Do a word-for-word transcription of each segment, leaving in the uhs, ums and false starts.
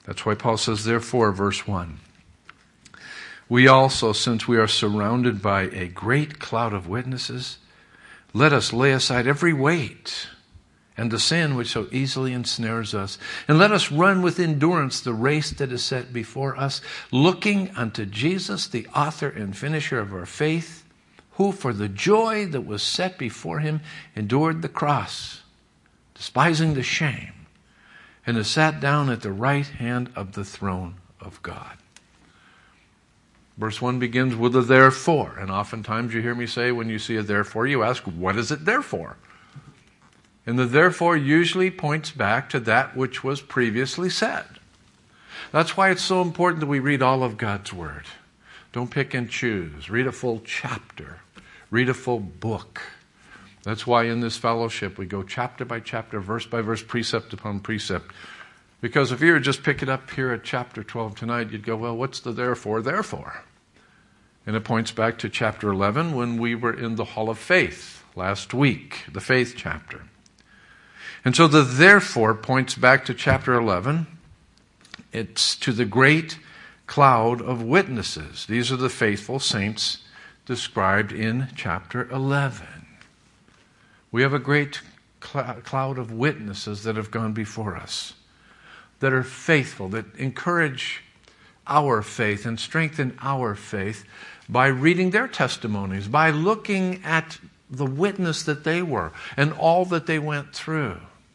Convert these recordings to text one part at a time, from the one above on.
That's why Paul says, therefore, verse one, we also, since we are surrounded by a great cloud of witnesses, let us lay aside every weight and the sin which so easily ensnares us, and let us run with endurance the race that is set before us, looking unto Jesus, the author and finisher of our faith, who for the joy that was set before him endured the cross, despising the shame, and has sat down at the right hand of the throne of God. Verse one begins with a therefore, and oftentimes you hear me say when you see a therefore, you ask, what is it there for? And the therefore usually points back to that which was previously said. That's why it's so important that we read all of God's Word. Don't pick and choose. Read a full chapter. Read a full book. That's why in this fellowship we go chapter by chapter, verse by verse, precept upon precept. Because if you were just pick it up here at chapter twelve tonight, you'd go, well, what's the therefore, therefore? And it points back to chapter eleven when we were in the Hall of Faith last week, the faith chapter. And so the therefore points back to chapter eleven. It's to the great cloud of witnesses. These are the faithful saints described in chapter eleven. We have a great cl- cloud of witnesses that have gone before us, that are faithful, that encourage our faith and strengthen our faith by reading their testimonies, by looking at the witness that they were and all that they went through.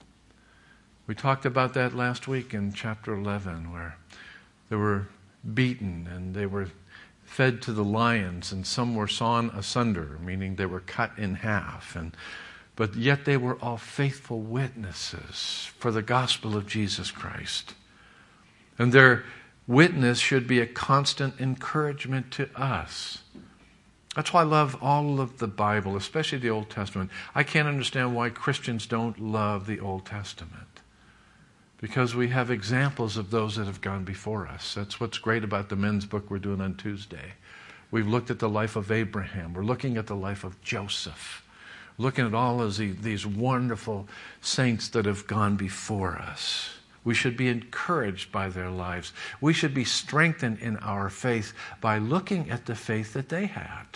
We talked about that last week in chapter eleven, where they were beaten and they were fed to the lions, and some were sawn asunder, meaning they were cut in half. And but yet they were all faithful witnesses for the gospel of Jesus Christ. And their witness should be a constant encouragement to us. That's why I love all of the Bible, especially the Old Testament. I can't understand why Christians don't love the Old Testament. Because we have examples of those that have gone before us. That's what's great about the men's book we're doing on Tuesday. We've looked at the life of Abraham. We're looking at the life of Joseph. Looking at all of these wonderful saints that have gone before us. We should be encouraged by their lives. We should be strengthened in our faith by looking at the faith that they had.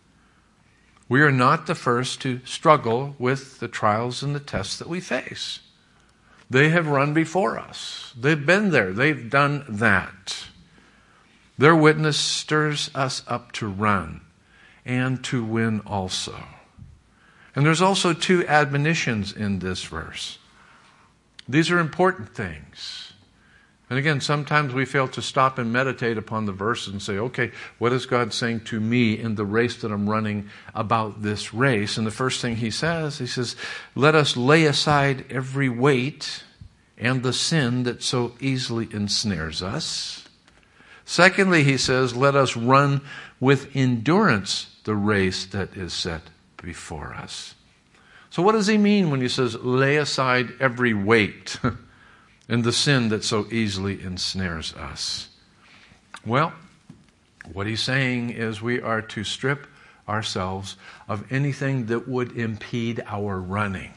We are not the first to struggle with the trials and the tests that we face. They have run before us. They've been there. They've done that. Their witness stirs us up to run and to win also. And there's also two admonitions in this verse. These are important things. And again, sometimes we fail to stop and meditate upon the verses and say, okay, what is God saying to me in the race that I'm running about this race? And the first thing he says, he says, let us lay aside every weight and the sin that so easily ensnares us. Secondly, he says, let us run with endurance the race that is set before us. So what does he mean when he says, lay aside every weight and the sin that so easily ensnares us? Well, what he's saying is we are to strip ourselves of anything that would impede our running.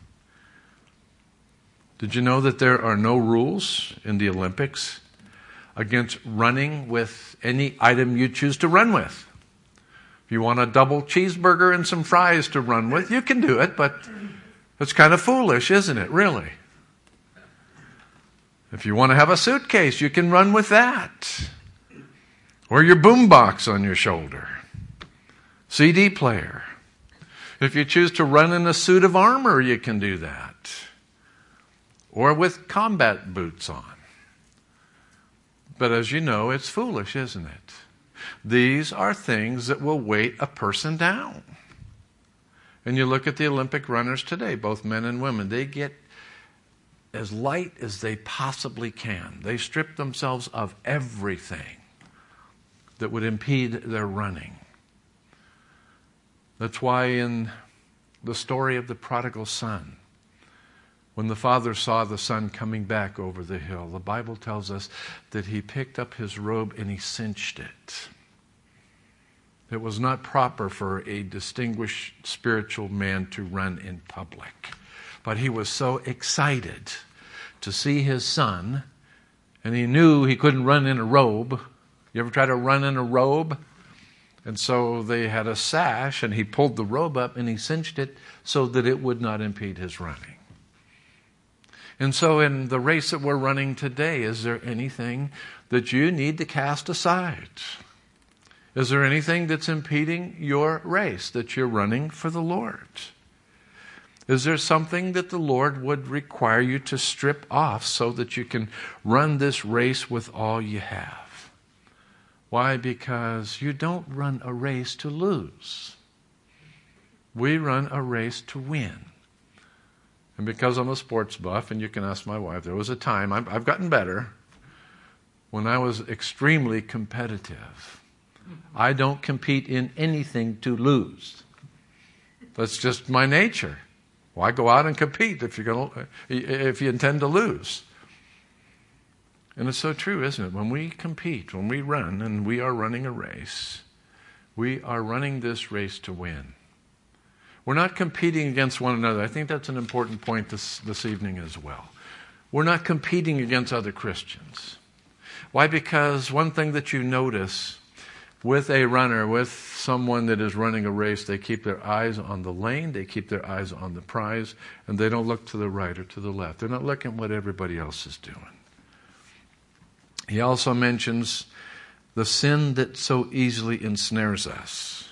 Did you know that there are no rules in the Olympics against running with any item you choose to run with? If you want a double cheeseburger and some fries to run with, you can do it, but it's kind of foolish, isn't it, really? If you want to have a suitcase, you can run with that. Or your boombox on your shoulder. C D player. If you choose to run in a suit of armor, you can do that. Or with combat boots on. But as you know, it's foolish, isn't it? These are things that will weight a person down. And you look at the Olympic runners today, both men and women, they get as light as they possibly can. They strip themselves of everything that would impede their running. That's why in the story of the prodigal son, when the father saw the son coming back over the hill, the Bible tells us that he picked up his robe and he cinched it. It was not proper for a distinguished spiritual man to run in public. But he was so excited to see his son And he knew he couldn't run in a robe. You ever try to run in a robe? And so they had a sash, and he pulled the robe up and he cinched it so that it would not impede his running. And so in the race that we're running today, is there anything that you need to cast aside? Is there anything that's impeding your race that you're running for the Lord? Is there something that the Lord would require you to strip off so that you can run this race with all you have? Why? Because you don't run a race to lose. We run a race to win. And because I'm a sports buff, and you can ask my wife, there was a time, I've, I've gotten better, when I was extremely competitive. I don't compete in anything to lose. That's just my nature. Why go out and compete if you're going to, if you intend to lose? And it's so true, isn't it? When we compete, when we run, and we are running a race, we are running this race to win. We're not competing against one another. I think that's an important point this, this evening as well. We're not competing against other Christians. Why? Because one thing that you notice with a runner, with someone that is running a race, they keep their eyes on the lane, they keep their eyes on the prize, and they don't look to the right or to the left. They're not looking at what everybody else is doing. He also mentions the sin that so easily ensnares us.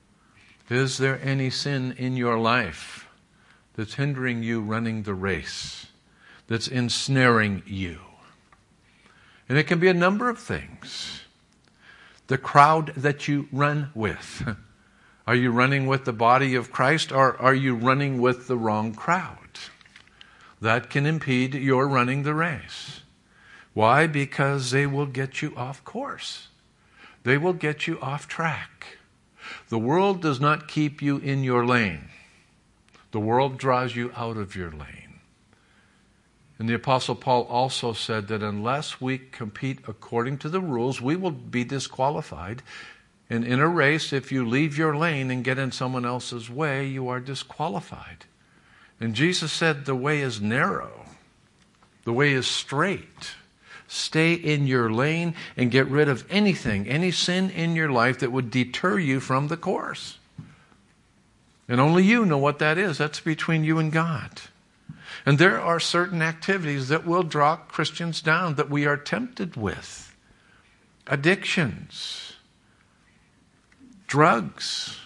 Is there any sin in your life that's hindering you running the race, that's ensnaring you? And it can be a number of things. The crowd that you run with. Are you running with the body of Christ, or are you running with the wrong crowd? That can impede your running the race. Why? Because they will get you off course. They will get you off track. The world does not keep you in your lane. The world draws you out of your lane. And the Apostle Paul also said that unless we compete according to the rules, we will be disqualified. And in a race, if you leave your lane and get in someone else's way, you are disqualified. And Jesus said the way is narrow. The way is straight. Stay in your lane and get rid of anything, any sin in your life that would deter you from the course. And only you know what that is. That's between you and God. And there are certain activities that will draw Christians down that we are tempted with. Addictions, drugs,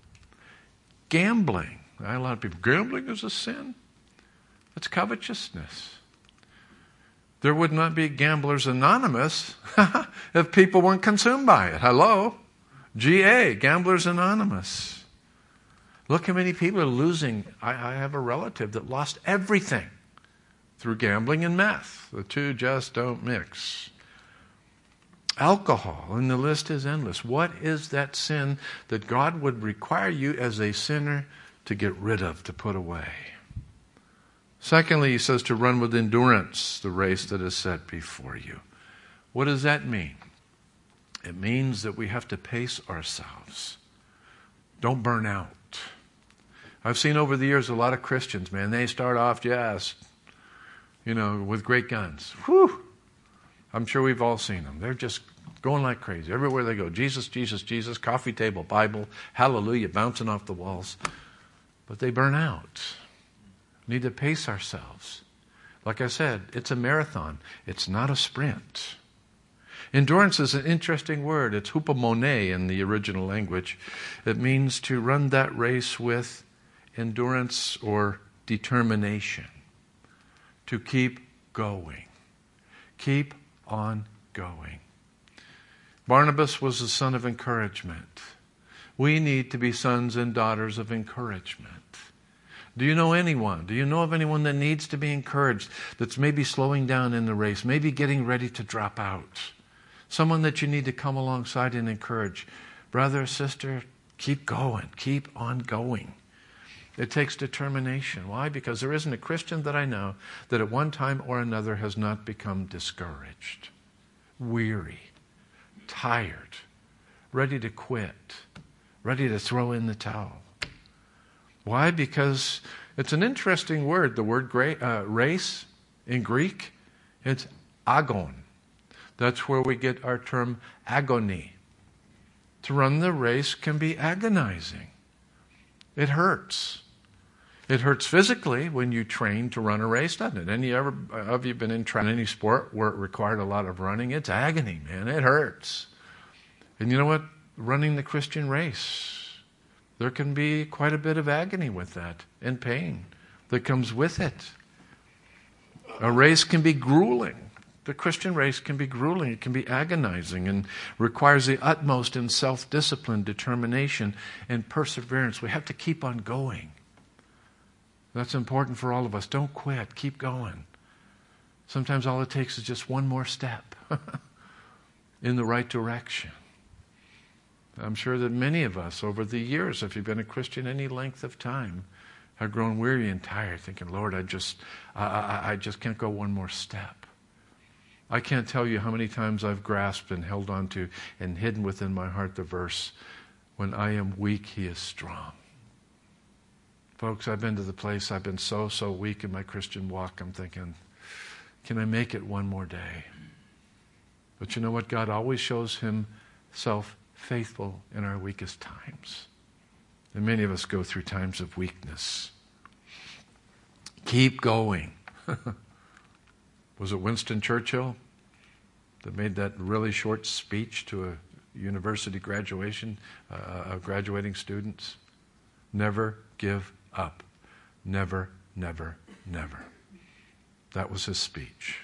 gambling. A lot of people, gambling is a sin. It's covetousness. There would not be Gamblers Anonymous if people weren't consumed by it. Hello? G A, Gamblers Anonymous. Look how many people are losing. I, I have a relative that lost everything through gambling and meth. The two just don't mix. Alcohol, and the list is endless. What is that sin that God would require you as a sinner to get rid of, to put away? Secondly, he says to run with endurance the race that is set before you. What does that mean? It means that we have to pace ourselves. Don't burn out. I've seen over the years a lot of Christians, man, they start off just, you know, with great guns. Whew! I'm sure we've all seen them. They're just going like crazy. Everywhere they go, Jesus, Jesus, Jesus, coffee table, Bible, hallelujah, bouncing off the walls. But they burn out. We need to pace ourselves. Like I said, it's a marathon. It's not a sprint. Endurance is an interesting word. It's hupomone in the original language. It means to run that race with endurance or determination. To keep going. Keep on going. Barnabas was the son of encouragement. We need to be sons and daughters of encouragement. Do you know anyone? Do you know of anyone that needs to be encouraged, that's maybe slowing down in the race, maybe getting ready to drop out? Someone that you need to come alongside and encourage. Brother, sister, keep going. Keep on going. It takes determination. Why? Because there isn't a Christian that I know that at one time or another has not become discouraged, weary, tired, ready to quit, ready to throw in the towel. Why? Because it's an interesting word, the word gra- uh, race in Greek. It's agon. That's where we get our term agony. To run the race can be agonizing. It hurts. It hurts physically when you train to run a race, doesn't it? Any ever of you been in any sport where it required a lot of running? It's agony, man. It hurts. And you know what? Running the Christian race, there can be quite a bit of agony with that and pain that comes with it. A race can be grueling. The Christian race can be grueling. It can be agonizing and requires the utmost in self-discipline, determination, and perseverance. We have to keep on going. That's important for all of us. Don't quit. Keep going. Sometimes all it takes is just one more step in the right direction. I'm sure that many of us over the years, if you've been a Christian any length of time, have grown weary and tired, thinking, Lord, I just, I, I, I just can't go one more step. I can't tell you how many times I've grasped and held on to and hidden within my heart the verse, when I am weak, He is strong. Folks, I've been to the place I've been so, so weak in my Christian walk, I'm thinking, can I make it one more day? But you know what? God always shows Himself faithful in our weakest times. And many of us go through times of weakness. Keep going. Was it Winston Churchill that made that really short speech to a university graduation uh, of graduating students? Never give up. Never, never, never. That was his speech.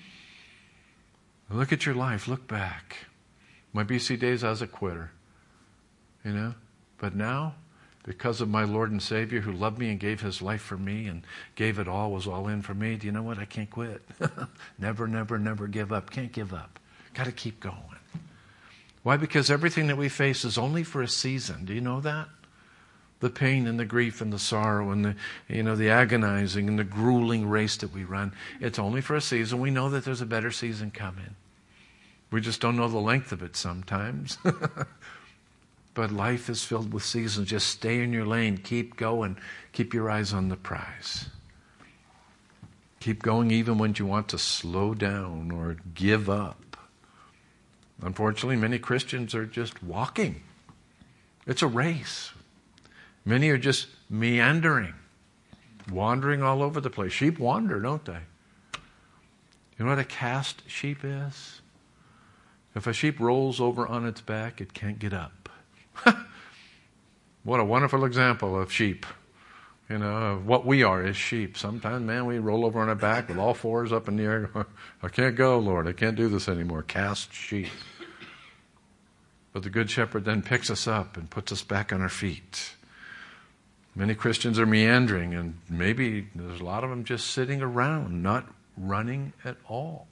Look at your life. Look back. My B C days, I was a quitter. You know? But now, because of my Lord and Savior who loved me and gave His life for me and gave it all, was all in for me, do you know what? I can't quit. Never, never, never give up. Can't give up. Got to keep going. Why? Because everything that we face is only for a season. Do you know that? The pain and the grief and the sorrow and the, you know, the agonizing and the grueling race that we run, it's only for a season. We know that there's a better season coming. We just don't know the length of it sometimes. But life is filled with seasons. Just stay in your lane. Keep going. Keep your eyes on the prize. Keep going even when you want to slow down or give up. Unfortunately, many Christians are just walking. It's a race. Many are just meandering, wandering all over the place. Sheep wander, don't they? You know what a cast sheep is? If a sheep rolls over on its back, it can't get up. What a wonderful example of sheep. You know, of what we are as sheep. Sometimes, man, we roll over on our back with all fours up in the air. I can't go, Lord. I can't do this anymore. Cast sheep. But the Good Shepherd then picks us up and puts us back on our feet. Many Christians are meandering, and maybe there's a lot of them just sitting around, not running at all.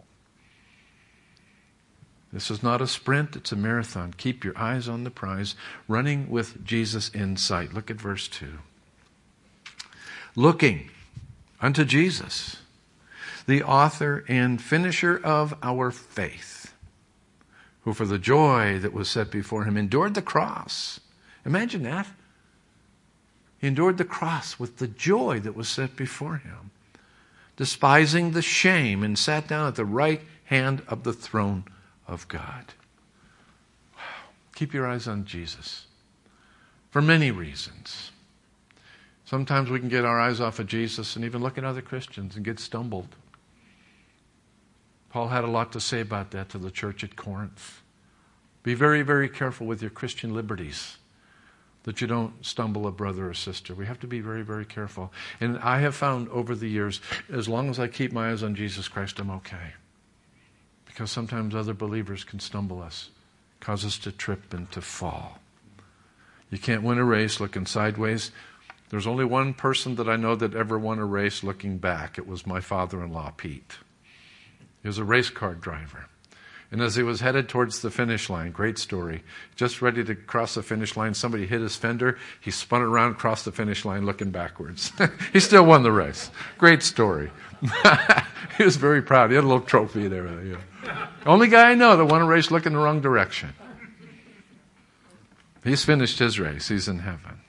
This is not a sprint, it's a marathon. Keep your eyes on the prize, running with Jesus in sight. Look at verse two. Looking unto Jesus, the author and finisher of our faith, who for the joy that was set before Him endured the cross. Imagine that. He endured the cross with the joy that was set before Him, despising the shame, and sat down at the right hand of the throne of God. Wow. Keep your eyes on Jesus for many reasons. Sometimes we can get our eyes off of Jesus and even look at other Christians and get stumbled. Paul had a lot to say about that to the church at Corinth. Be very, very careful with your Christian liberties, that you don't stumble a brother or sister. We have to be very, very careful. And I have found over the years, as long as I keep my eyes on Jesus Christ, I'm okay. Because sometimes other believers can stumble us, cause us to trip and to fall. You can't win a race looking sideways. There's only one person that I know that ever won a race looking back. It was my father-in-law, Pete. He was a race car driver. And as he was headed towards the finish line, great story, just ready to cross the finish line, somebody hit his fender. He spun around, crossed the finish line looking backwards. He still won the race. Great story. He was very proud. He had a little trophy there. Yeah. Only guy I know that won a race looking the wrong direction. He's finished his race. He's in heaven.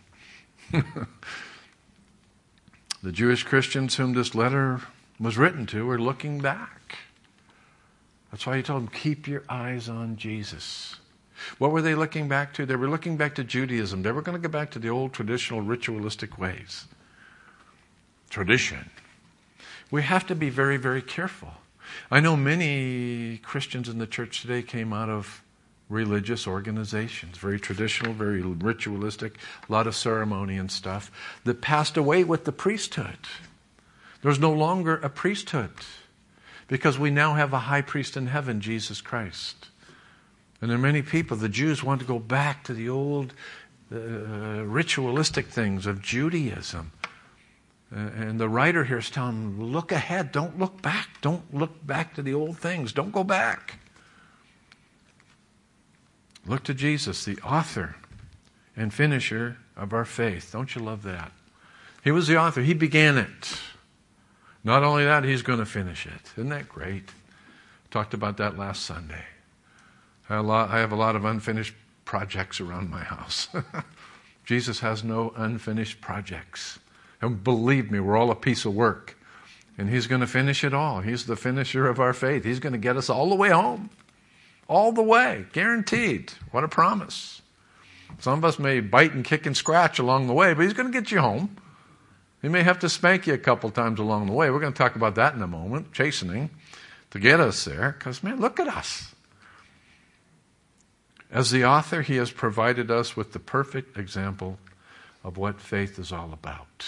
The Jewish Christians whom this letter was written to were looking back. That's why he told them, keep your eyes on Jesus. What were they looking back to? They were looking back to Judaism. They were going to go back to the old traditional ritualistic ways. Tradition. We have to be very, very careful. I know many Christians in the church today came out of religious organizations, very traditional, very ritualistic, a lot of ceremony and stuff, that passed away with the priesthood. There's no longer a priesthood because we now have a high priest in heaven, Jesus Christ. And there are many people, the Jews want to go back to the old uh, ritualistic things of Judaism. Uh, and the writer here is telling them, look ahead, don't look back. Don't look back to the old things. Don't go back. Look to Jesus, the author and finisher of our faith. Don't you love that? He was the author. He began it. Not only that, he's going to finish it. Isn't that great? Talked about that last Sunday. I have a lot, I have a lot of unfinished projects around my house. Jesus has no unfinished projects. And believe me, we're all a piece of work. And he's going to finish it all. He's the finisher of our faith. He's going to get us all the way home. All the way. Guaranteed. What a promise. Some of us may bite and kick and scratch along the way, but he's going to get you home. He may have to spank you a couple times along the way. We're going to talk about that in a moment. Chastening to get us there. Because, man, look at us. As the author, he has provided us with the perfect example of what faith is all about.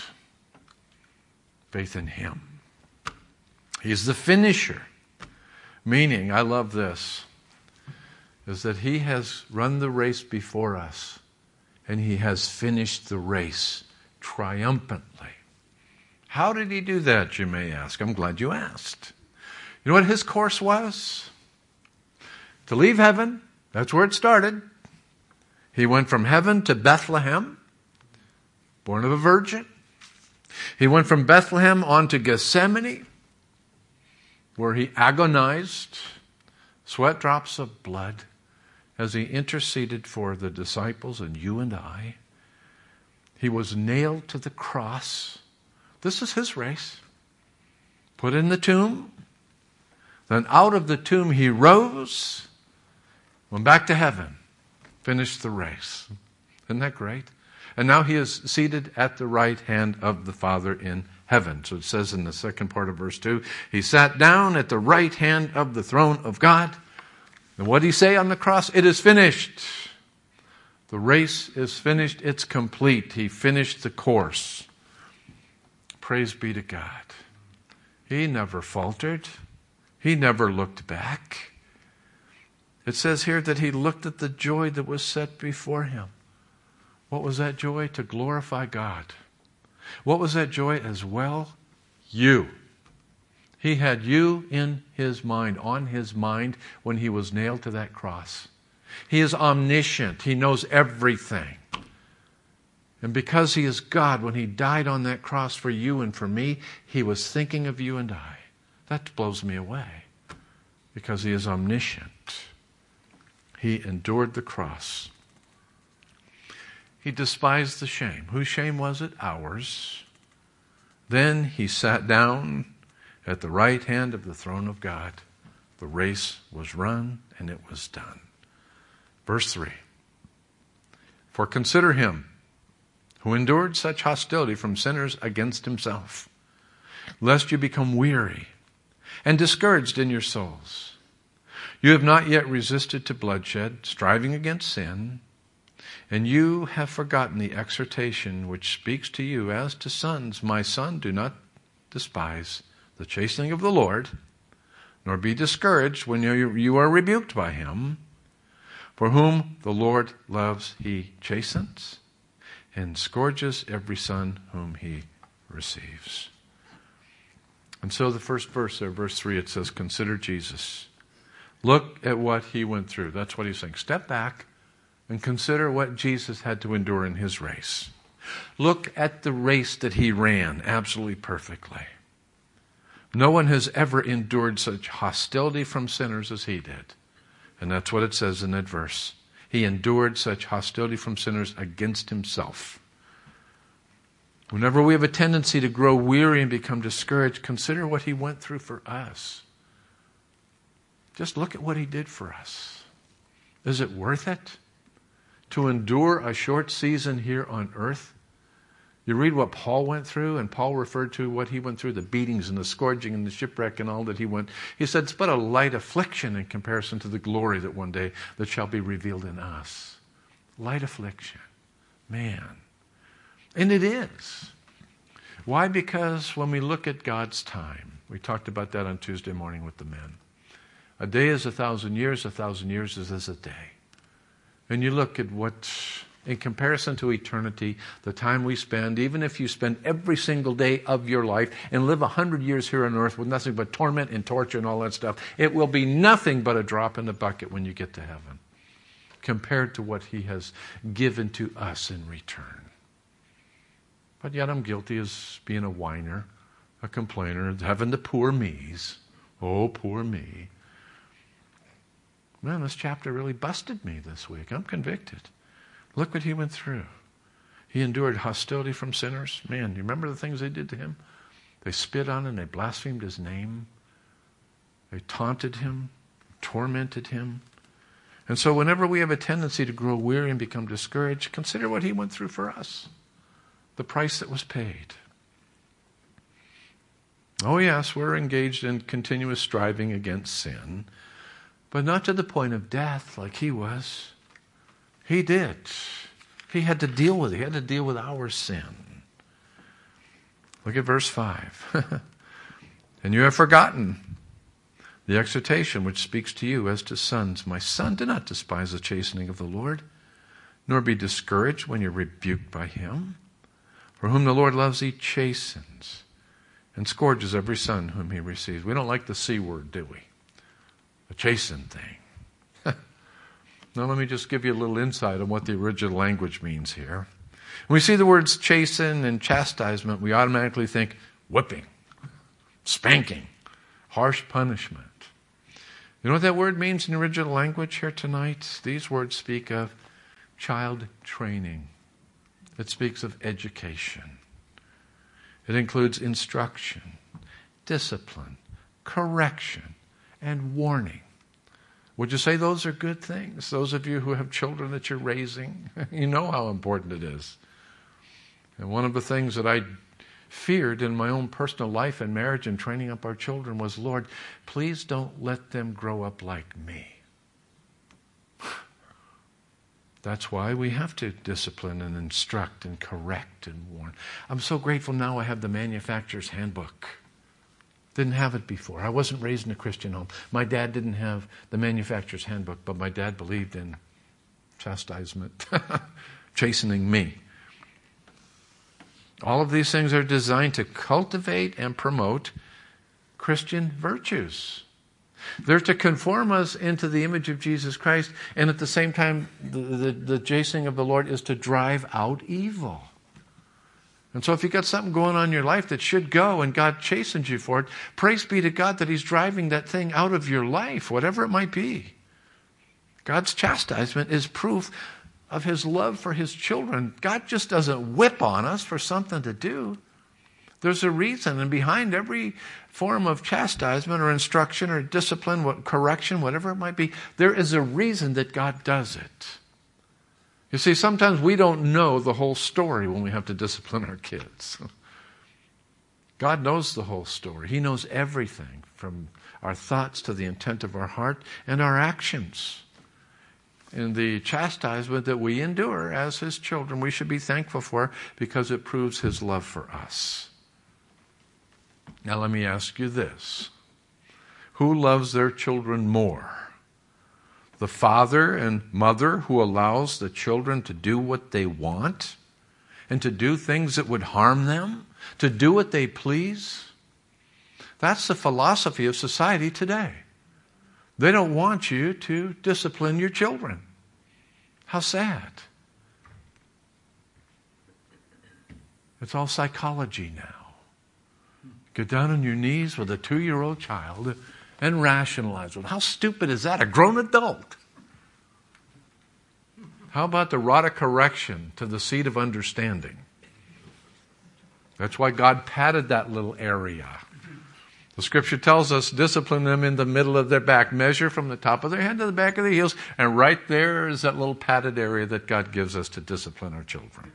Faith in him. He's the finisher. Meaning, I love this, is that he has run the race before us and he has finished the race triumphantly. How did he do that, you may ask? I'm glad you asked. You know what his course was? To leave heaven. That's where it started. He went from heaven to Bethlehem, born of a virgin. He went from Bethlehem on to Gethsemane, where he agonized, sweat drops of blood, as he interceded for the disciples and you and I. He was nailed to the cross. This is his race. Put in the tomb. Then out of the tomb he rose, went back to heaven, finished the race. Isn't that great? And now he is seated at the right hand of the Father in heaven. So it says in the second part of verse two, he sat down at the right hand of the throne of God. And what did he say on the cross? It is finished. The race is finished. It's complete. He finished the course. Praise be to God. He never faltered. He never looked back. It says here that he looked at the joy that was set before him. What was that joy? To glorify God. What was that joy as well? You. He had you in his mind, on his mind, when he was nailed to that cross. He is omniscient. He knows everything. And because he is God, when he died on that cross for you and for me, he was thinking of you and I. That blows me away. Because he is omniscient. He endured the cross. He despised the shame. Whose shame was it? Ours. Then he sat down at the right hand of the throne of God. The race was run and it was done. Verse three. For consider him who endured such hostility from sinners against himself, lest you become weary and discouraged in your souls. You have not yet resisted to bloodshed, striving against sin, and you have forgotten the exhortation which speaks to you as to sons. My son, do not despise the chastening of the Lord, nor be discouraged when you are rebuked by him. For whom the Lord loves, he chastens and scourges every son whom he receives. And so the first verse there, verse three, it says, consider Jesus. Look at what he went through. That's what he's saying. Step back and consider what Jesus had to endure in his race. Look at the race that he ran absolutely perfectly. No one has ever endured such hostility from sinners as he did. And that's what it says in that verse. He endured such hostility from sinners against himself. Whenever we have a tendency to grow weary and become discouraged, consider what he went through for us. Just look at what he did for us. Is it worth it to endure a short season here on earth? You read what Paul went through, and Paul referred to what he went through, the beatings and the scourging and the shipwreck and all that he went. He said, it's but a light affliction in comparison to the glory that one day that shall be revealed in us. Light affliction. Man. And it is. Why? Because when we look at God's time, we talked about that on Tuesday morning with the men. A day is a thousand years, a thousand years is as a day. And you look at what, in comparison to eternity, the time we spend, even if you spend every single day of your life and live a hundred years here on earth with nothing but torment and torture and all that stuff, it will be nothing but a drop in the bucket when you get to heaven, compared to what he has given to us in return. But yet I'm guilty as being a whiner, a complainer, having the poor me's. Oh, poor me. Man, this chapter really busted me this week. I'm convicted. Look what he went through. He endured hostility from sinners. Man, you remember the things they did to him? They spit on him, they blasphemed his name. They taunted him, tormented him. And so whenever we have a tendency to grow weary and become discouraged, consider what he went through for us. The price that was paid. Oh yes, we're engaged in continuous striving against sin, but not to the point of death like he was. He did. He had to deal with it. He had to deal with our sin. Look at verse five. And you have forgotten the exhortation which speaks to you as to sons. My son, do not despise the chastening of the Lord, nor be discouraged when you're rebuked by him. For whom the Lord loves, he chastens and scourges every son whom he receives. We don't like the C word, do we? The chasten thing. Now let me just give you a little insight on what the original language means here. When we see the words chasten and chastisement, we automatically think whipping, spanking, harsh punishment. You know what that word means in the original language here tonight? These words speak of child training. It speaks of education. It includes instruction, discipline, correction, and warning. Would you say those are good things? Those of you who have children that you're raising, you know how important it is. And one of the things that I feared in my own personal life and marriage and training up our children was, Lord, please don't let them grow up like me. That's why we have to discipline and instruct and correct and warn. I'm so grateful now I have the manufacturer's handbook. Didn't have it before. I wasn't raised in a Christian home. My dad didn't have the manufacturer's handbook, but my dad believed in chastisement, chastening me. All of these things are designed to cultivate and promote Christian virtues. They're to conform us into the image of Jesus Christ, and at the same time, the, the, the chastening of the Lord is to drive out evil. And so if you've got something going on in your life that should go and God chastens you for it, praise be to God that he's driving that thing out of your life, whatever it might be. God's chastisement is proof of his love for his children. God just doesn't whip on us for something to do. There's a reason, and behind every form of chastisement or instruction or discipline, what, correction, whatever it might be, there is a reason that God does it. You see, sometimes we don't know the whole story when we have to discipline our kids. God knows the whole story. He knows everything, from our thoughts to the intent of our heart and our actions. In the chastisement that we endure as his children, we should be thankful for, because it proves his love for us. Now let me ask you this. Who loves their children more? The father and mother who allows the children to do what they want and to do things that would harm them, to do what they please? That's the philosophy of society today. They don't want you to discipline your children. How sad. It's all psychology now. Get down on your knees with a two-year-old child and rationalize with, how stupid is that? A grown adult. How about the rod of correction to the seed of understanding? That's why God padded that little area. The scripture tells us, discipline them in the middle of their back. Measure from the top of their head to the back of their heels. And right there is that little padded area that God gives us to discipline our children.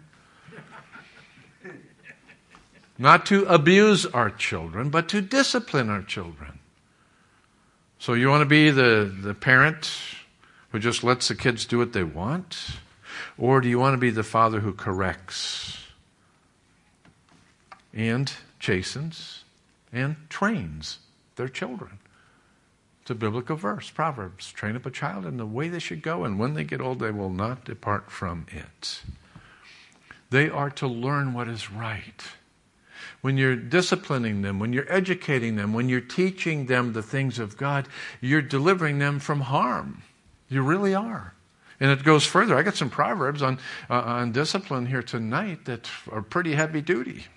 Not to abuse our children, but to discipline our children. So you want to be the, the parent who just lets the kids do what they want? Or do you want to be the father who corrects and chastens and trains their children? It's a biblical verse, Proverbs. Train up a child in the way they should go, and when they get old, they will not depart from it. They are to learn what is right. When you're disciplining them, when you're educating them, when you're teaching them the things of God, you're delivering them from harm. You really are. And it goes further. I got some Proverbs on, uh, on discipline here tonight that are pretty heavy duty.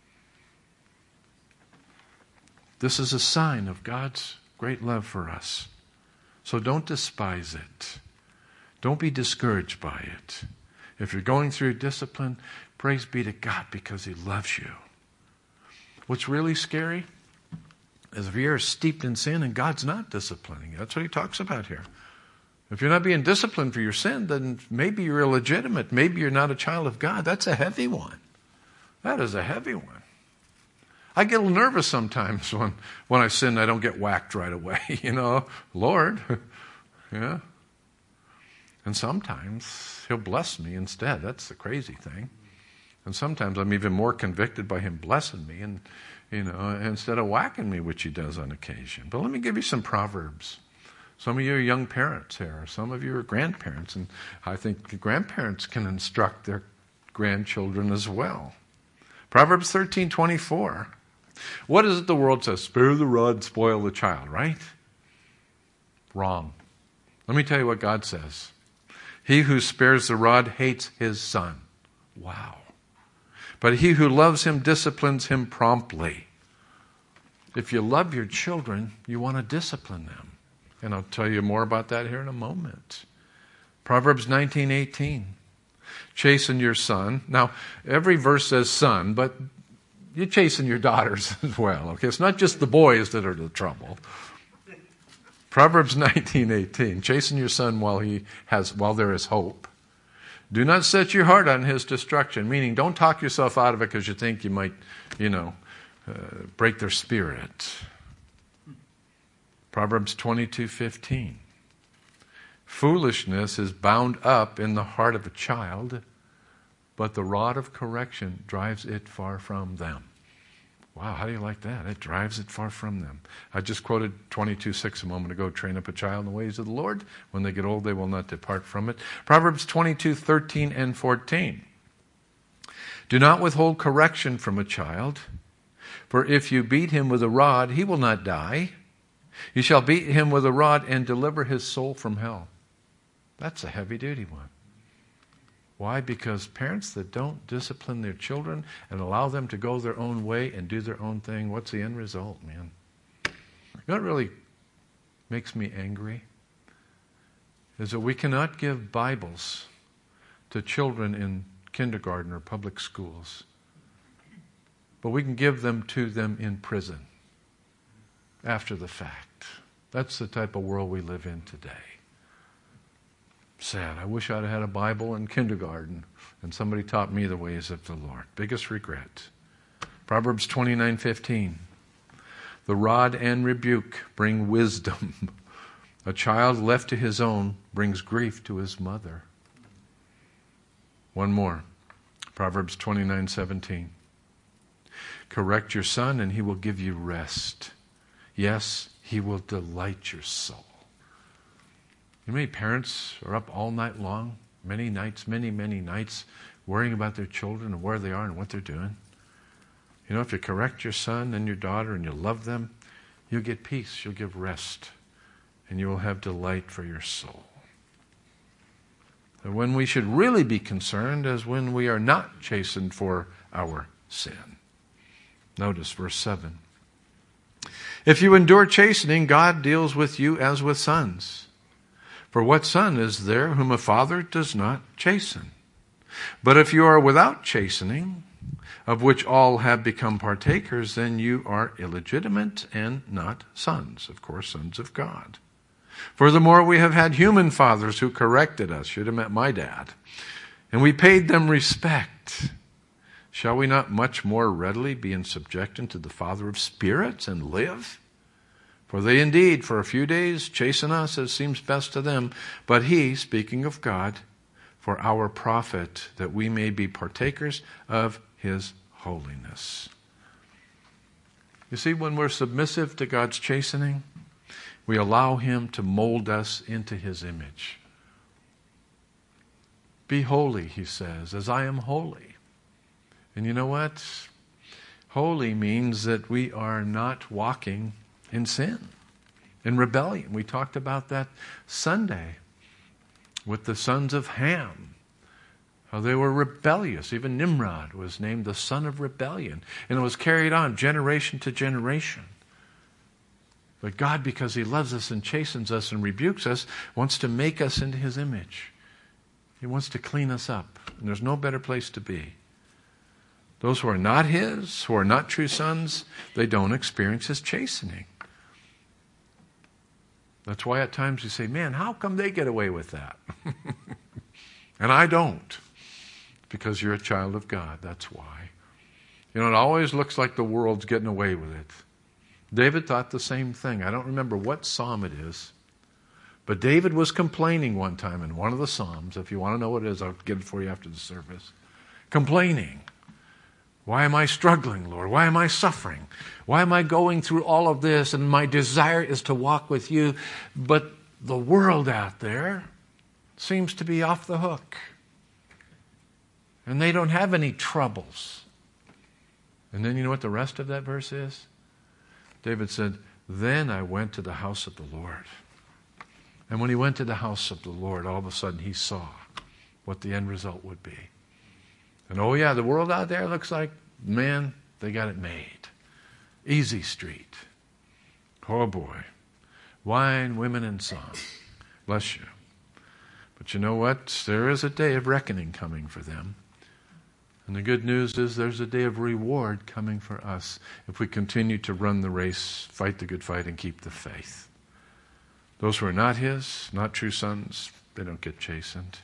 This is a sign of God's great love for us. So don't despise it. Don't be discouraged by it. If you're going through discipline, praise be to God because He loves you. What's really scary is if you're steeped in sin and God's not disciplining you. That's what He talks about here. If you're not being disciplined for your sin, then maybe you're illegitimate. Maybe you're not a child of God. That's a heavy one. That is a heavy one. I get a little nervous sometimes when, when I sin, I don't get whacked right away. You know, Lord. Yeah. And sometimes He'll bless me instead. That's the crazy thing. And sometimes I'm even more convicted by Him blessing me and, you know, instead of whacking me, which He does on occasion. But let me give you some Proverbs. Some of you are young parents here. Some of you are grandparents. And I think grandparents can instruct their grandchildren as well. Proverbs thirteen twenty-four. What is it the world says? Spare the rod, spoil the child, right? Wrong. Let me tell you what God says. He who spares the rod hates his son. Wow. But he who loves him disciplines him promptly. If you love your children, you want to discipline them. And I'll tell you more about that here in a moment. Proverbs nineteen eighteen. Chasten your son. Now, every verse says son, but you chasten your daughters as well. Okay, it's not just the boys that are the trouble. Proverbs nineteen eighteen. Chasten your son while he has while there is hope. Do not set your heart on his destruction, meaning don't talk yourself out of it because you think you might, you know, uh, break their spirit. Proverbs twenty-two fifteen. Foolishness is bound up in the heart of a child, but the rod of correction drives it far from them. Wow, how do you like that? It drives it far from them. I just quoted twenty-two six a moment ago. Train up a child in the ways of the Lord. When they get old, they will not depart from it. Proverbs twenty-two thirteen and fourteen. Do not withhold correction from a child, for if you beat him with a rod, he will not die. You shall beat him with a rod and deliver his soul from hell. That's a heavy-duty one. Why? Because parents that don't discipline their children and allow them to go their own way and do their own thing, what's the end result, man? You know what really makes me angry? Is that we cannot give Bibles to children in kindergarten or public schools, but we can give them to them in prison after the fact. That's the type of world we live in today. Sad. I wish I'd had a Bible in kindergarten and somebody taught me the ways of the Lord. Biggest regret. Proverbs twenty-nine fifteen. The rod and rebuke bring wisdom. A child left to his own brings grief to his mother. One more. Proverbs twenty-nine seventeen. Correct your son and he will give you rest. Yes, he will delight your soul. You know, many parents are up all night long, many nights, many, many nights, worrying about their children and where they are and what they're doing. You know, if you correct your son and your daughter and you love them, you'll get peace, you'll give rest, and you will have delight for your soul. And when we should really be concerned is when we are not chastened for our sin. Notice verse seven. If you endure chastening, God deals with you as with sons. For what son is there whom a father does not chasten? But if you are without chastening, of which all have become partakers, then you are illegitimate and not sons, of course, sons of God. Furthermore, we have had human fathers who corrected us. Should have met my dad. And we paid them respect. Shall we not much more readily be in subjection to the Father of spirits and live? For they indeed for a few days chasten us as seems best to them, but he, speaking of God, for our profit, that we may be partakers of his holiness. You see, when we're submissive to God's chastening, we allow him to mold us into his image. Be holy, he says, as I am holy. And you know what? Holy means that we are not walking in sin, in rebellion. We talked about that Sunday with the sons of Ham, how they were rebellious. Even Nimrod was named the son of rebellion, and it was carried on generation to generation. But God, because he loves us and chastens us and rebukes us, wants to make us into his image. He wants to clean us up, and there's no better place to be. Those who are not his, who are not true sons, they don't experience his chastening. That's why at times you say, man, how come they get away with that? And I don't. Because you're a child of God, that's why. You know, it always looks like the world's getting away with it. David thought the same thing. I don't remember what psalm it is. But David was complaining one time in one of the psalms. If you want to know what it is, I'll get it for you after the service. Complaining. Why am I struggling, Lord? Why am I suffering? Why am I going through all of this? And my desire is to walk with you. But the world out there seems to be off the hook. And they don't have any troubles. And then you know what the rest of that verse is? David said, then I went to the house of the Lord. And when he went to the house of the Lord, all of a sudden he saw what the end result would be. And oh yeah, the world out there looks like, man, they got it made. Easy street. Oh boy. Wine, women, and song. Bless you. But you know what? There is a day of reckoning coming for them. And the good news is there's a day of reward coming for us if we continue to run the race, fight the good fight, and keep the faith. Those who are not his, not true sons, they don't get chastened.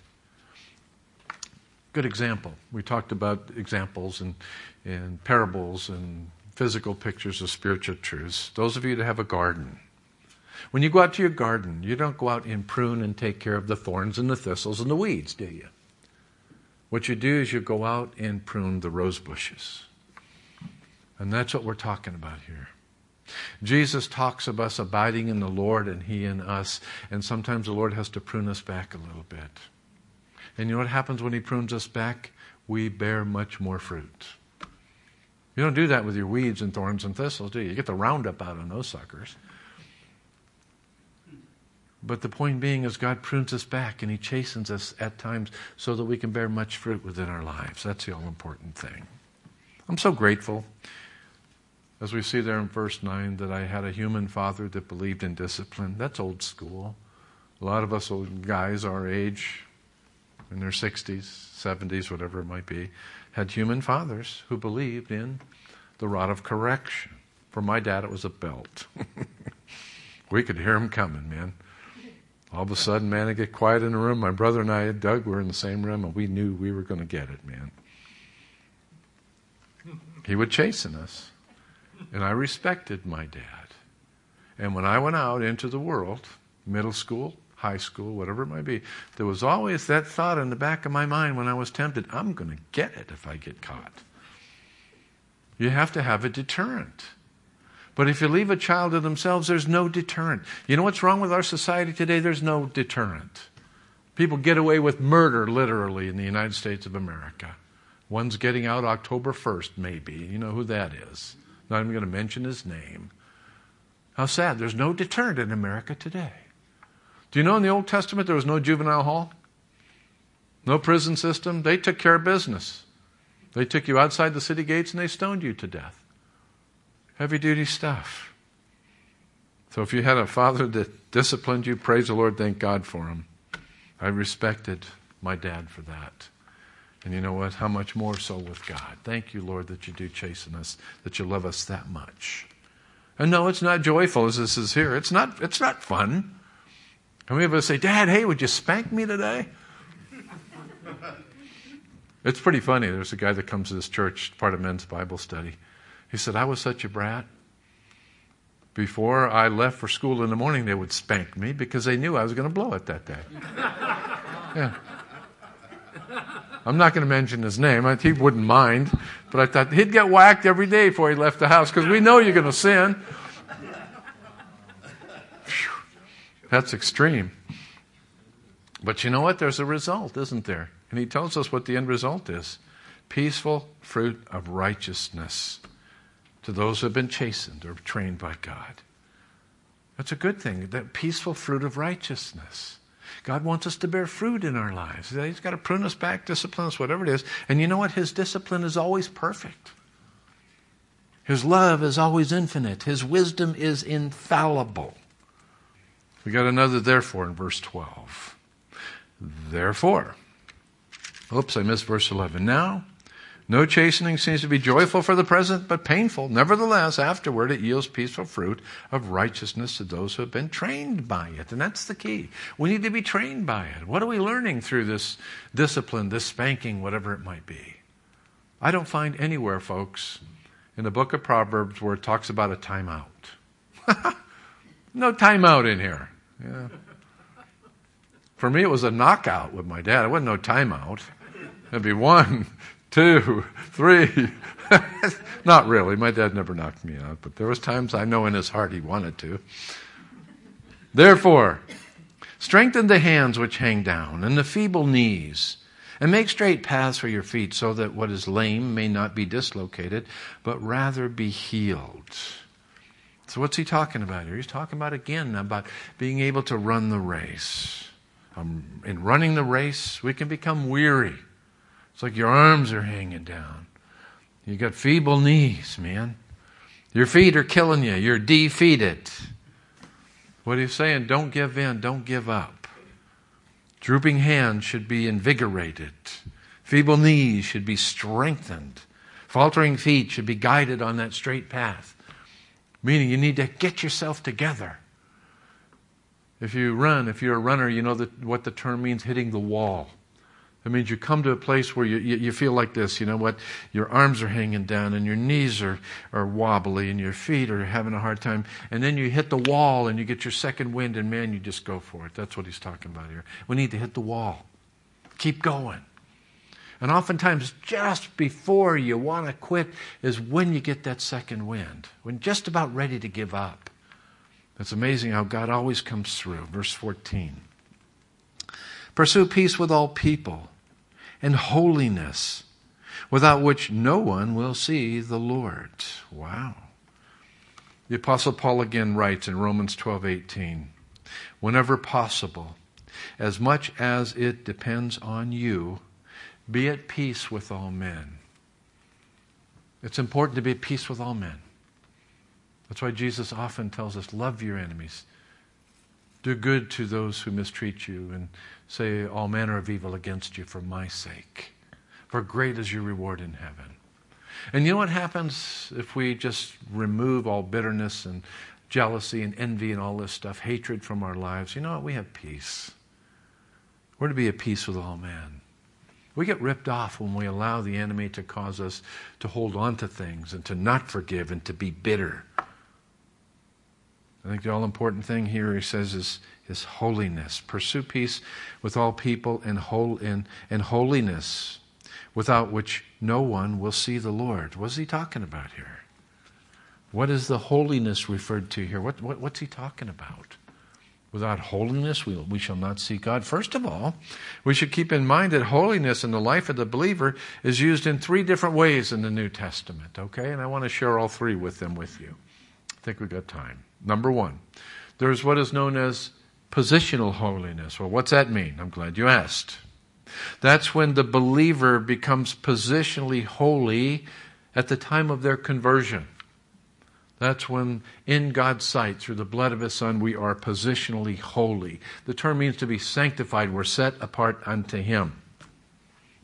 Good example. We talked about examples and, and parables and physical pictures of spiritual truths. Those of you that have a garden. When you go out to your garden, you don't go out and prune and take care of the thorns and the thistles and the weeds, do you? What you do is you go out and prune the rose bushes. And that's what we're talking about here. Jesus talks of us abiding in the Lord and he in us. And sometimes the Lord has to prune us back a little bit. And you know what happens when he prunes us back? We bear much more fruit. You don't do that with your weeds and thorns and thistles, do you? You get the Roundup out on those suckers. But the point being is God prunes us back and he chastens us at times so that we can bear much fruit within our lives. That's the all-important thing. I'm so grateful, as we see there in verse nine, that I had a human father that believed in discipline. That's old school. A lot of us old guys our age, in their sixties, seventies, whatever it might be, had human fathers who believed in the rod of correction. For my dad, it was a belt. We could hear him coming, man. All of a sudden, man, it get quiet in the room. My brother and I, Doug, were in the same room, and we knew we were going to get it, man. He would chasten us. And I respected my dad. And when I went out into the world, middle school, high school, whatever it might be, there was always that thought in the back of my mind when I was tempted, I'm going to get it if I get caught. You have to have a deterrent. But if you leave a child to themselves, there's no deterrent. You know what's wrong with our society today? There's no deterrent. People get away with murder, literally, in the United States of America. One's getting out October first, maybe. You know who that is. Not even going to mention his name. How sad. There's no deterrent in America today. Do you know in the Old Testament there was no juvenile hall? No prison system? They took care of business. They took you outside the city gates and they stoned you to death. Heavy duty stuff. So if you had a father that disciplined you, praise the Lord, thank God for him. I respected my dad for that. And you know what? How much more so with God. Thank you, Lord, that you do chasten us, that you love us that much. And no, it's not joyful as this is here. It's not, it's not fun. How many of us say, Dad, hey, would you spank me today? It's pretty funny. There's a guy that comes to this church, part of men's Bible study. He said, I was such a brat. Before I left for school in the morning, they would spank me because they knew I was going to blow it that day. Yeah. I'm not going to mention his name. He wouldn't mind. But I thought he'd get whacked every day before he left the house because we know you're going to sin. That's extreme. But you know what? There's a result, isn't there? And he tells us what the end result is. Peaceful fruit of righteousness to those who have been chastened or trained by God. That's a good thing. That peaceful fruit of righteousness. God wants us to bear fruit in our lives. He's got to prune us back, discipline us, whatever it is. And you know what? His discipline is always perfect. His love is always infinite. His wisdom is infallible. We got another therefore in verse twelve. Therefore. Oops, I missed verse eleven. Now, no chastening seems to be joyful for the present, but painful. Nevertheless, afterward it yields peaceful fruit of righteousness to those who have been trained by it. And that's the key. We need to be trained by it. What are we learning through this discipline, this spanking, whatever it might be? I don't find anywhere, folks, in the book of Proverbs where it talks about a timeout. No timeout in here. Yeah. For me, it was a knockout with my dad. It wasn't no timeout. It'd be one, two, three. Not really. My dad never knocked me out, but there was times I know in his heart he wanted to. Therefore, strengthen the hands which hang down and the feeble knees, and make straight paths for your feet, so that what is lame may not be dislocated, but rather be healed. So what's he talking about here? He's talking about, again, about being able to run the race. Um, in running the race, we can become weary. It's like your arms are hanging down. You got feeble knees, man. Your feet are killing you. You're defeated. What he's saying, don't give in. Don't give up. Drooping hands should be invigorated. Feeble knees should be strengthened. Faltering feet should be guided on that straight path. Meaning you need to get yourself together. If you run, if you're a runner, you know that what the term means, hitting the wall. It means you come to a place where you, you, you feel like this, you know what? Your arms are hanging down and your knees are, are wobbly and your feet are having a hard time. And then you hit the wall and you get your second wind and man, you just go for it. That's what he's talking about here. We need to hit the wall. Keep going. And oftentimes just before you want to quit is when you get that second wind. When just about ready to give up. It's amazing how God always comes through. Verse fourteen. Pursue peace with all people and holiness, without which no one will see the Lord. Wow. The Apostle Paul again writes in Romans twelve eighteen, whenever possible, as much as it depends on you, be at peace with all men. It's important to be at peace with all men. That's why Jesus often tells us, love your enemies. Do good to those who mistreat you and say all manner of evil against you for my sake. For great is your reward in heaven. And you know what happens if we just remove all bitterness and jealousy and envy and all this stuff, hatred from our lives? You know what? We have peace. We're to be at peace with all men. We get ripped off when we allow the enemy to cause us to hold on to things and to not forgive and to be bitter. I think the all-important thing here, he says, is, is holiness. Pursue peace with all people and, whole, and, and holiness, without which no one will see the Lord. What is he talking about here? What is the holiness referred to here? What, what, what's he talking about? Without holiness, we, we shall not see God. First of all, we should keep in mind that holiness in the life of the believer is used in three different ways in the New Testament, okay? And I want to share all three with them with you. I think we've got time. Number one, there's what is known as positional holiness. Well, what's that mean? I'm glad you asked. That's when the believer becomes positionally holy at the time of their conversion. That's when, in God's sight, through the blood of His Son, we are positionally holy. The term means to be sanctified. We're set apart unto Him.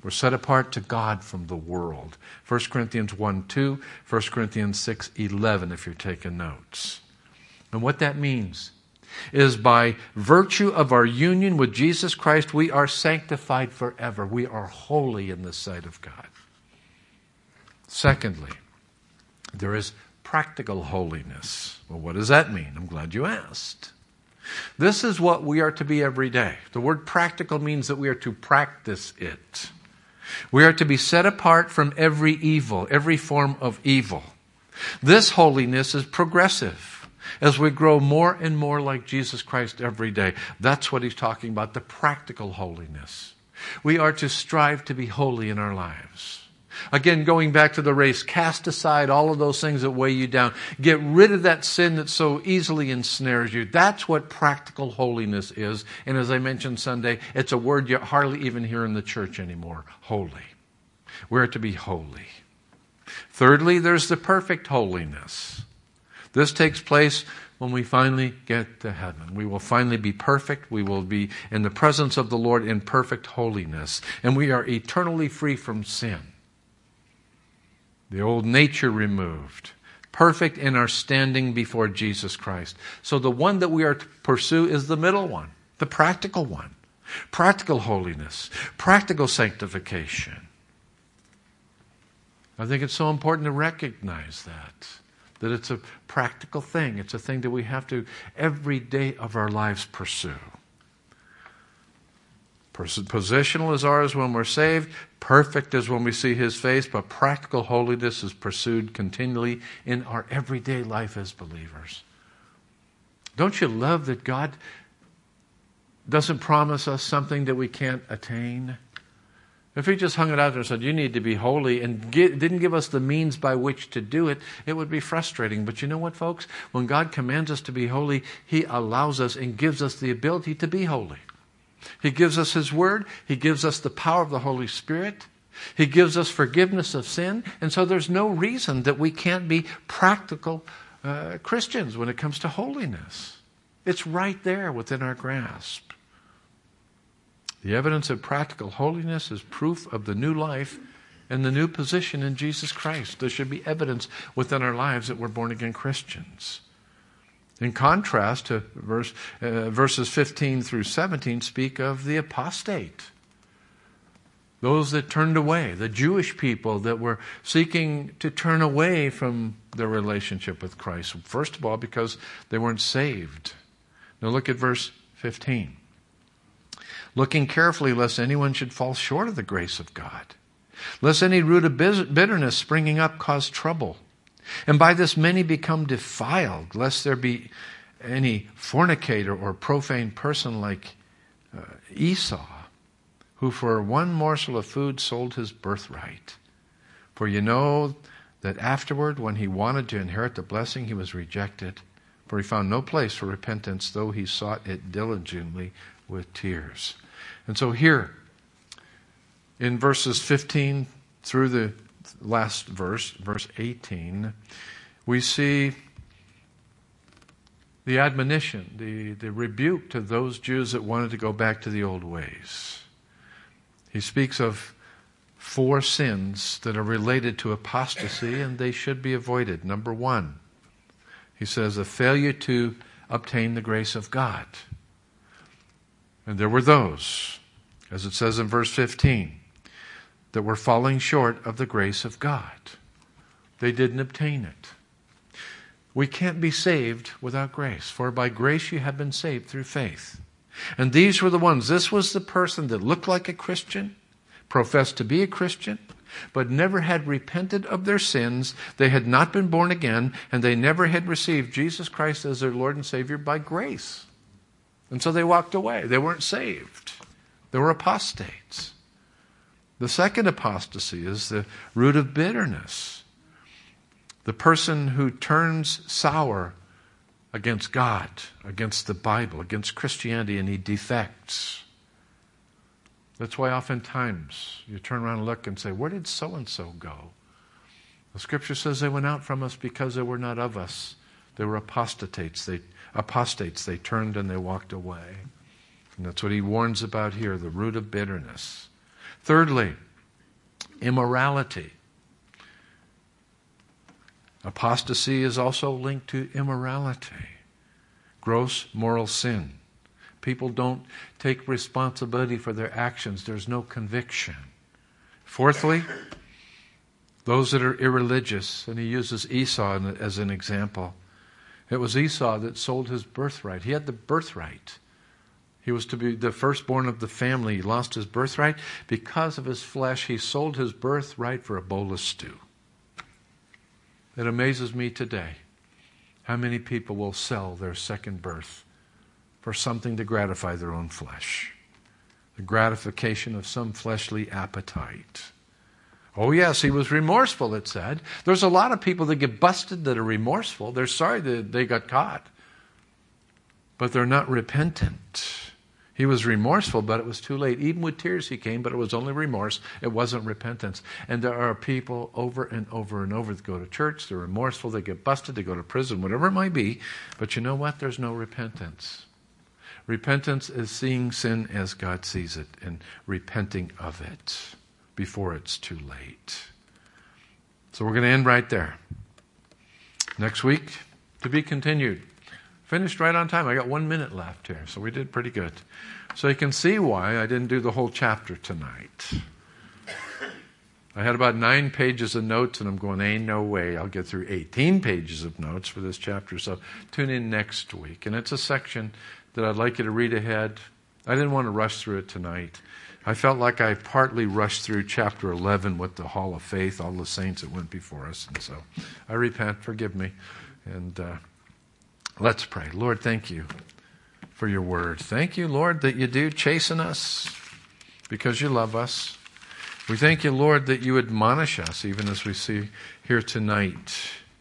We're set apart to God from the world. First Corinthians one two, First Corinthians six eleven, if you're taking notes. And what that means is by virtue of our union with Jesus Christ, we are sanctified forever. We are holy in the sight of God. Secondly, there is practical holiness. Well, what does that mean? I'm glad you asked. This is what we are to be every day. The word practical means that we are to practice it. We are to be set apart from every evil, every form of evil. This holiness is progressive as we grow more and more like Jesus Christ every day. That's what he's talking about, the practical holiness. We are to strive to be holy in our lives. Again, going back to the race, cast aside all of those things that weigh you down. Get rid of that sin that so easily ensnares you. That's what practical holiness is. And as I mentioned Sunday, it's a word you hardly even hear in the church anymore. Holy. We're to be holy. Thirdly, there's the perfect holiness. This takes place when we finally get to heaven. We will finally be perfect. We will be in the presence of the Lord in perfect holiness. And we are eternally free from sin. The old nature removed. Perfect in our standing before Jesus Christ. So the one that we are to pursue is the middle one. The practical one. Practical holiness. Practical sanctification. I think it's so important to recognize that. That it's a practical thing. It's a thing that we have to every day of our lives pursue. Positional is ours when we're saved. Perfect is when we see his face. But practical holiness is pursued continually in our everyday life as believers. Don't you love that God doesn't promise us something that we can't attain? If he just hung it out there and said, you need to be holy, and get, didn't give us the means by which to do it, it would be frustrating. But you know what, folks? When God commands us to be holy, he allows us and gives us the ability to be holy. He gives us his word. He gives us the power of the Holy Spirit. He gives us forgiveness of sin. And so there's no reason that we can't be practical uh, Christians when it comes to holiness. It's right there within our grasp. The evidence of practical holiness is proof of the new life and the new position in Jesus Christ. There should be evidence within our lives that we're born-again Christians. In contrast to verse, uh, verses fifteen through seventeen speak of the apostate. Those that turned away, the Jewish people that were seeking to turn away from their relationship with Christ. First of all, because they weren't saved. Now look at verse fifteen. Looking carefully lest anyone should fall short of the grace of God, lest any root of bitterness springing up cause trouble. And by this many become defiled, lest there be any fornicator or profane person like uh, Esau, who for one morsel of food sold his birthright. For you know that afterward, when he wanted to inherit the blessing, he was rejected, for he found no place for repentance, though he sought it diligently with tears. And so here, in verses fifteen through the last verse, verse eighteen, we see the admonition, the, the rebuke to those Jews that wanted to go back to the old ways. He speaks of four sins that are related to apostasy and they should be avoided. Number one, he says a failure to obtain the grace of God. And there were those, as it says in verse fifteen, that were falling short of the grace of God. They didn't obtain it. We can't be saved without grace, for by grace you have been saved through faith. And these were the ones. This was the person that looked like a Christian, professed to be a Christian, but never had repented of their sins. They had not been born again, and they never had received Jesus Christ as their Lord and Savior by grace. And so they walked away. They weren't saved. They were apostates. The second apostasy is the root of bitterness. The person who turns sour against God, against the Bible, against Christianity, and he defects. That's why oftentimes you turn around and look and say, where did so-and-so go? The Scripture says they went out from us because they were not of us. They were apostates. They, apostates. They turned and they walked away. And that's what he warns about here, the root of bitterness. Thirdly, immorality. Apostasy is also linked to immorality, gross moral sin. People don't take responsibility for their actions. There's no conviction. Fourthly, those that are irreligious, and he uses Esau as an example. It was Esau that sold his birthright. He had the birthright. He was to be the firstborn of the family. He lost his birthright. Because of his flesh, he sold his birthright for a bowl of stew. It amazes me today how many people will sell their second birth for something to gratify their own flesh. The gratification of some fleshly appetite. Oh yes, he was remorseful, it said. There's a lot of people that get busted that are remorseful. They're sorry that they got caught. But they're not repentant. He was remorseful, but it was too late. Even with tears he came, but it was only remorse. It wasn't repentance. And there are people over and over and over that go to church. They're remorseful. They get busted. They go to prison, whatever it might be. But you know what? There's no repentance. Repentance is seeing sin as God sees it and repenting of it before it's too late. So we're going to end right there. Next week, to be continued. Finished right on time. I got one minute left here, so we did pretty good. So you can see why I didn't do the whole chapter tonight. I had about nine pages of notes, and I'm going, ain't no way I'll get through eighteen pages of notes for this chapter. So tune in next week. And it's a section that I'd like you to read ahead. I didn't want to rush through it tonight. I felt like I partly rushed through chapter eleven with the Hall of Faith, all the saints that went before us. And so I repent, forgive me. And uh, let's pray. Lord, thank you for your word. Thank you, Lord, that you do chasten us because you love us. We thank you, Lord, that you admonish us, even as we see here tonight.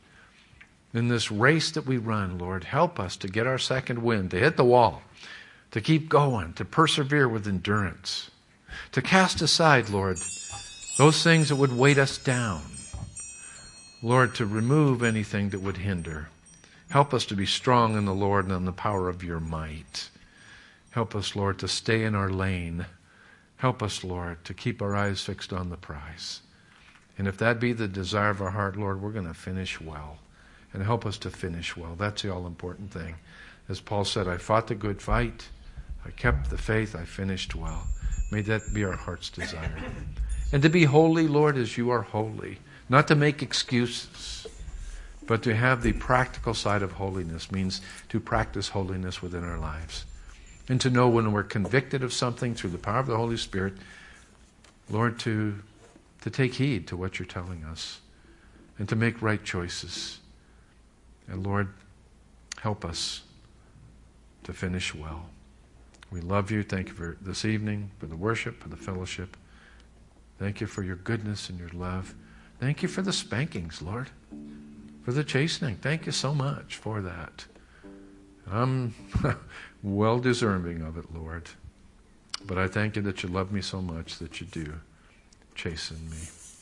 In this race that we run, Lord, help us to get our second wind, to hit the wall, to keep going, to persevere with endurance, to cast aside, Lord, those things that would weight us down. Lord, to remove anything that would hinder. Help us to be strong in the Lord and in the power of your might. Help us, Lord, to stay in our lane. Help us, Lord, to keep our eyes fixed on the prize. And if that be the desire of our heart, Lord, we're going to finish well. And help us to finish well. That's the all-important thing. As Paul said, I fought the good fight. I kept the faith. I finished well. May that be our heart's desire. And to be holy, Lord, as you are holy. Not to make excuses, but to have the practical side of holiness means to practice holiness within our lives. And to know when we're convicted of something through the power of the Holy Spirit, Lord, to, to take heed to what you're telling us and to make right choices. And Lord, help us to finish well. We love you. Thank you for this evening, for the worship, for the fellowship. Thank you for your goodness and your love. Thank you for the spankings, Lord, for the chastening. Thank you so much for that. I'm well deserving of it, Lord. But I thank you that you love me so much that you do chasten me.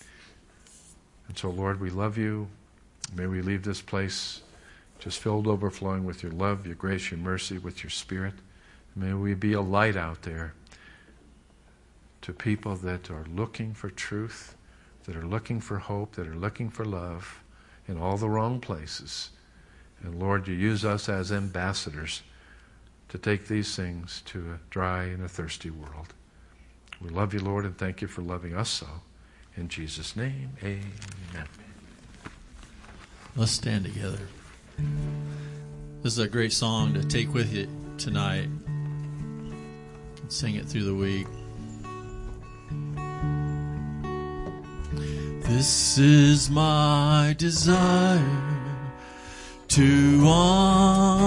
And so, Lord, we love you. May we leave this place just filled overflowing with your love, your grace, your mercy, with your Spirit. May we be a light out there to people that are looking for truth, that are looking for hope, that are looking for love in all the wrong places. And Lord, you use us as ambassadors to take these things to a dry and a thirsty world. We love you, Lord, and thank you for loving us so. In Jesus' name, amen. Let's stand together. This is a great song to take with you tonight. Sing it through the week. This is my desire to honor